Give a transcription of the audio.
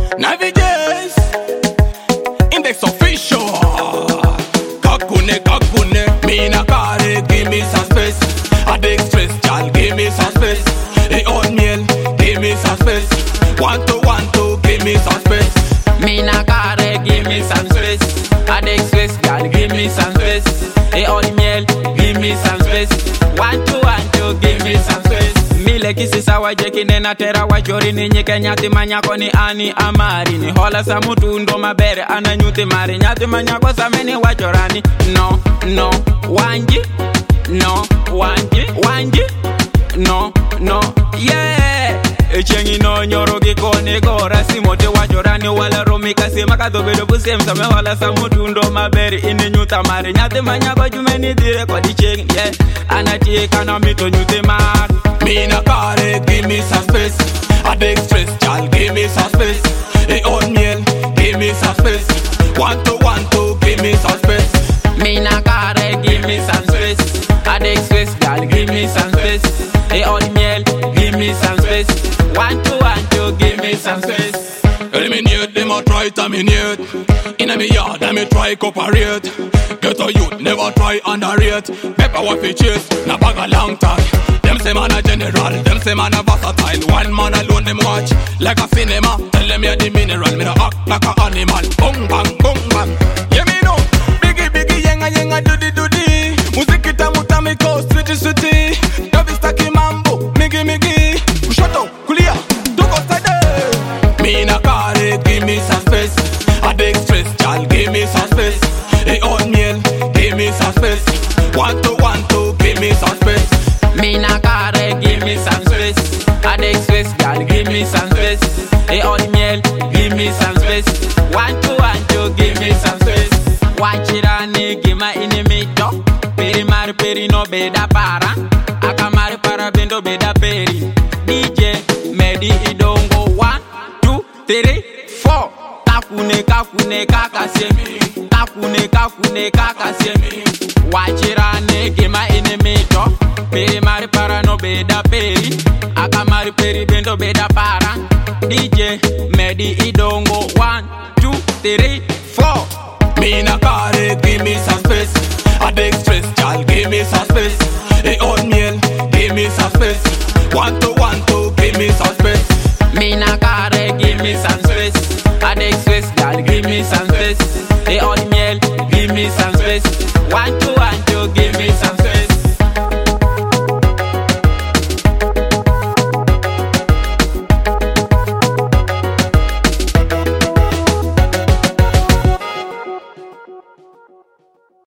Navigate Index official. Kakune, me na carry, give me some space. A dig stress, y'all give me some space. A oatmeal, give me some space. 1 to 1 give me some space. Me na carry, give me some space. A dig stress, y'all give me some space. A oatmeal, give me some space. 1 to 1 give me some space. Mile kisisa wajeki nena tera wajori ni nyike nyati manyako ni ani amari ni hola sa mutu ndo mabere ana nyuti mari nyati manyako sa meni wajorani no wanji no yeah echengi no nyoro gikone gora simote wajorani wala romika sima kadobedo busem sa me hola sa mutu ndo mabere ini nyuta mari nyati manyako jumeni dire kwa dichengi yeah anati kana mito nyuti mari. Me na carry, give me some space. A dig stress, y'all give me some space. A oatmeal, give me some space. 1 to 1 give me some space. Me na carry, give me some space. A dig stress, y'all give me some space. A oatmeal, give me some space. 1 to 1 give me some space. Eliminate them or try terminate. Inna me yard, and me try cooperate. Get a youth, never try underrate. Pepper what we chase, na bag a long time. Them say man a general, them say man a versatile. One man alone them watch like a cinema. Tell them you're the mineral, me no act like a animal. Boom bang, yeah me know. Biggie, yenga, doody. Muzikita mutamiko, sweetie. Davista kimambo, migi. Kushoto, kulia, tuko side. Me na carry, give me some space. A dig stress, y'all give me some space. A oatmeal, give me some space. 1 to 1 give me some space. Me na carry, give me some space. A dig stress, y'all give me some space. A oatmeal, give me some space. 1 to 1 give me some space. Watch it on give my enemy dog. Peri no beda para. Akamari para bendo beda peri. DJ Medi Idongo 1, 2, 3, 4. Kakune kakasemi. Kakune kakasemi. Watch it on give my enemy dog. Peri mari para no beda peri. Akamari peri bendo beda para. DJ Medi Idongo 1, 2, 3, 4. Me na carry, give me some space. A dig stress, y'all give me some space. A oatmeal, give me some space. 1 to 1